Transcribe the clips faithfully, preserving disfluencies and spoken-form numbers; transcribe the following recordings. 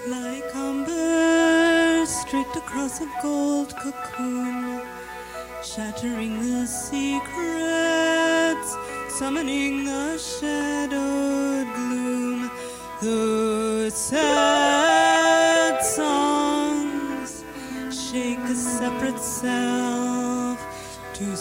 like amber streaked across a gold cocoon, shattering the secrets, summoning a shadowed gloom. Those sad songs shake a separate self too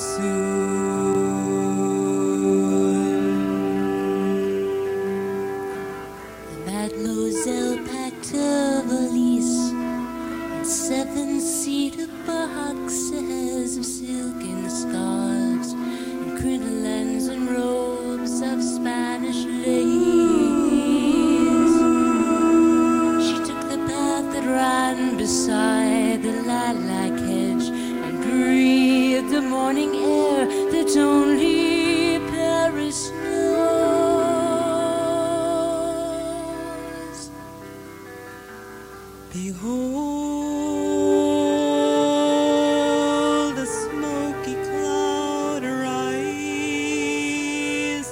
soon. Mademoiselle packed her valise in seven-seater boxes of silken scarves and crinolines and robes of Spanish lace. She took the path that ran beside the lilac hedge and breathed the morning air that only Paris knows. Behold, the smoky cloud rises.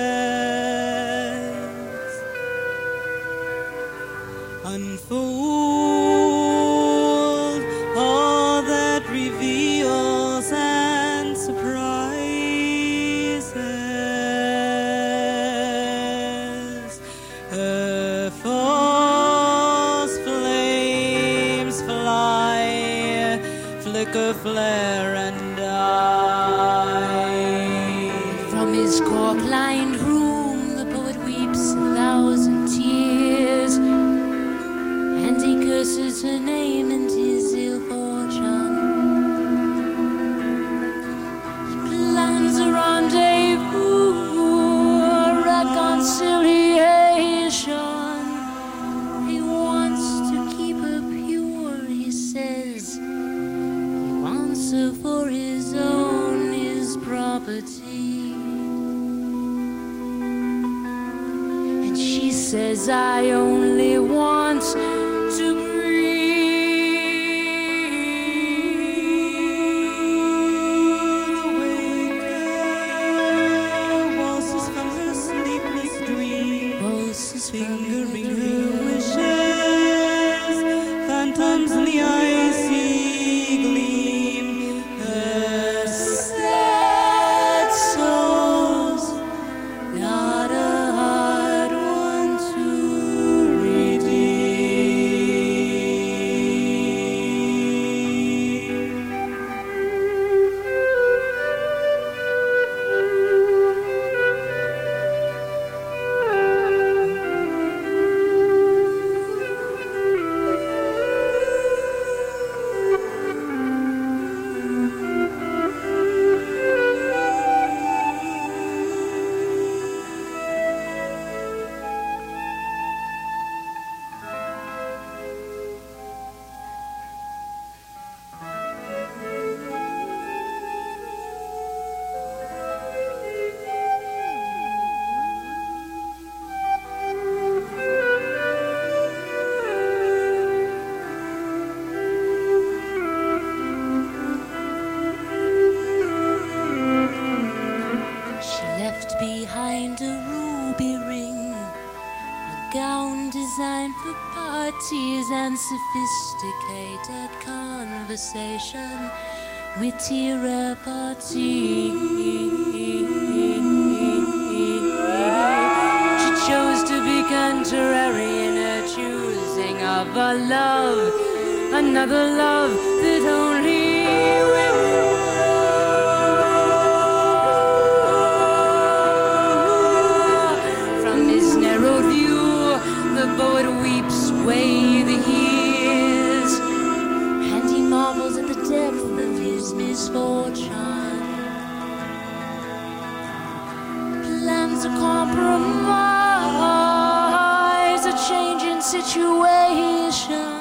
Unfold all that reveals and surprises. Her false flames fly, flicker, flare, and die. From his cork-lined room, the poet weeps a thousand tears, and he curses her name and his ill fortune. He plans a rendezvous, a reconciliation. He wants to keep her pure, he says. He wants her for his own, his property. And she says, I only want to breathe. Awake her, waltzes from her sleepless dream, Pulses from fingering her her wishes, phantoms in the icy gleam. Her sad souls, not a hard one to behind a ruby ring, a gown designed for parties and sophisticated conversation, witty repartee. She chose to be contrary in her choosing of a love, another love that only will. The poet weeps away the years, and he marvels at the depth of his misfortune. Plans a compromise, a change in situation.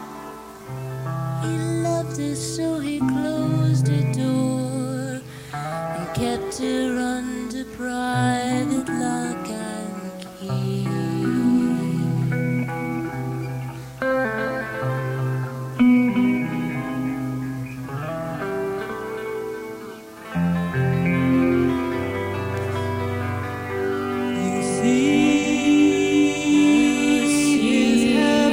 He loved her, so he closed the door and kept her under private lock and key. This is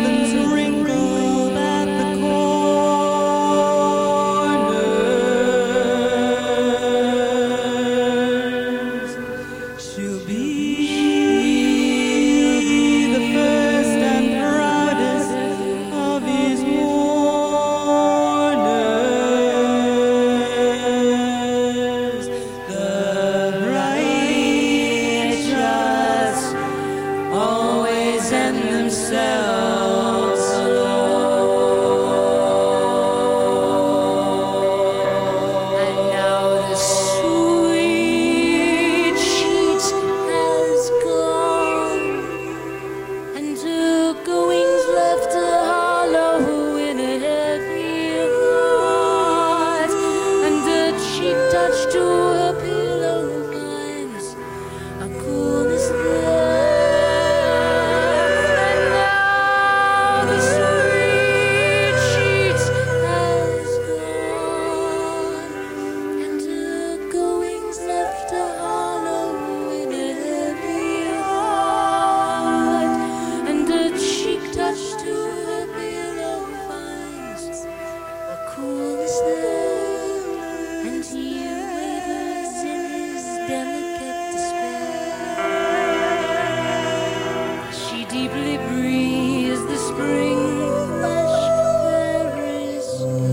deeply breathes the spring flesh. There is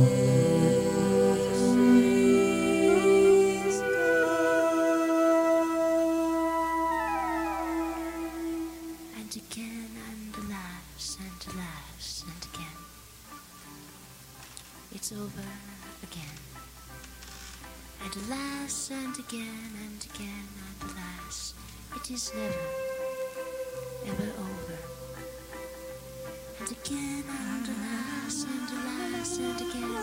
peace. And again, and alas, and alas, and again, it's over again. And alas, and again, and again, and alas, it is never, ever over. And again, and alas, and alas, and again,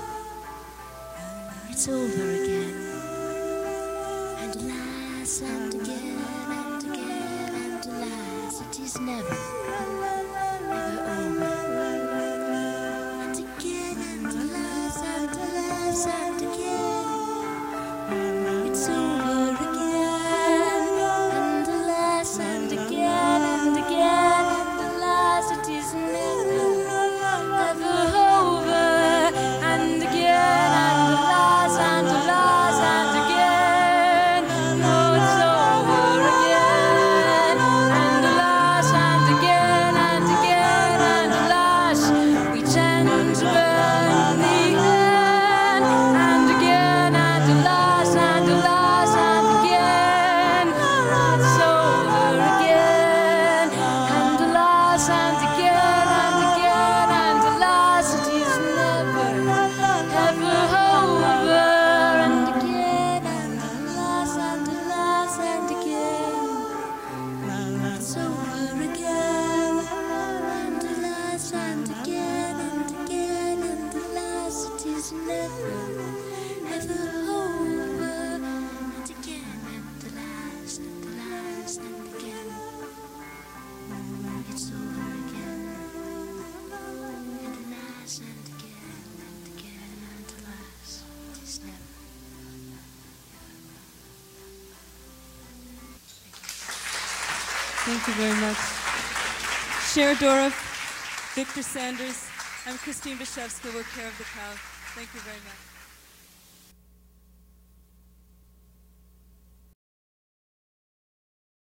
it's over again. And alas, and again, and again, and alas, it is never, ever over. And again, and alas, and alas, and again, it's over again. And alas, and again, and again, and alas, it is never, ever over. And again, and alas, and alas, and again, no, it's over again. And alas, and again, and again, and alas, we tend to burn the end. And again, and alas, and alas, and again, it's over again. And alas, and again, and again, and alas, it is never, ever over. And again, and alas, and alas, and again, it's over again. And alas, and again, and again, and alas, it is never, ever over. And again, and alas, and alas, and again, it's over again. And alas, and again, and again, and alas, it is never. Thank you very much. Cher Dorff, Victor Sanders. I'm Christine Bashevska. We're Care of the Cow. Thank you very much.